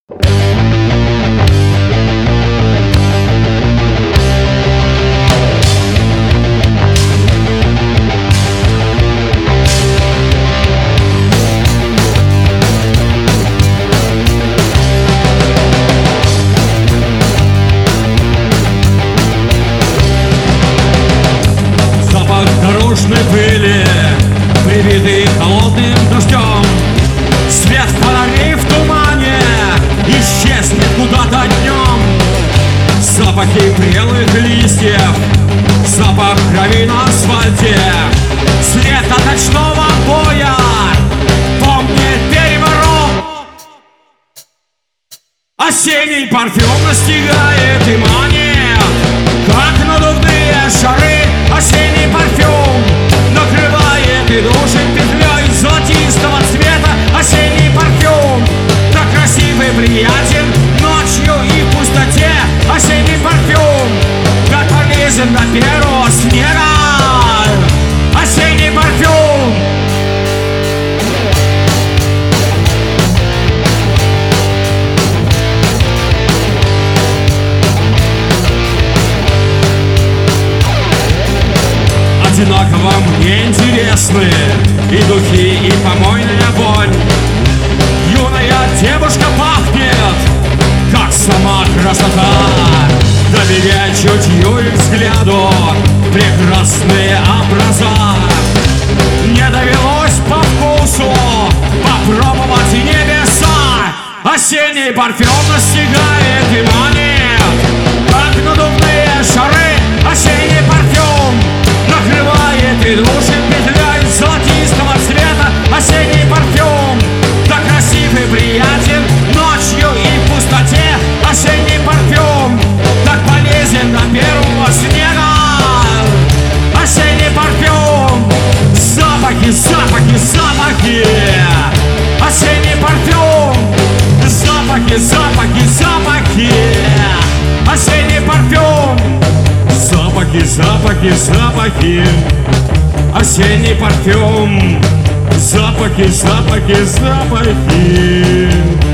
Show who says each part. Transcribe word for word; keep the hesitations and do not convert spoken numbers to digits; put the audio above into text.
Speaker 1: Дорожной пыли, прибитый холодным дождем, свет фонарей в тумане исчезнет куда-то днем. Запахи прелых листьев, запах крови на асфальте, след от ночного боя помнит переворот. Осенний парфюм настигает и манит, как надувные шары. Осенний парфюм накрывает и душит петлей золотистого цвета. Осенний парфюм так красив и приятен ночью и в пустоте. Осенний парфюм так полезен до первого снега. Осенний парфюм. Одинаково мне интересны и духи, и помойный огонь. Юная девушка пахнет, как сама красота. Доверяя чутью и взгляду прекрасные образа. Не довелось по вкусу попробовать и небеса. Осенний парфюм настигает и манит, как надувные шары. Осенний парфюм накрывает и душит петлей золотистого цвета. Осенний парфюм так красив и приятен ночью и в пустоте. Осенний парфюм так полезен до первого снега. Осенний парфюм. Запахи, запахи, запахи. Осенний парфюм. Запахи, запахи, запахи. Осенний парфюм. Запахи, запахи, запахи. Осенний парфюм. Запахи, запахи, запахи.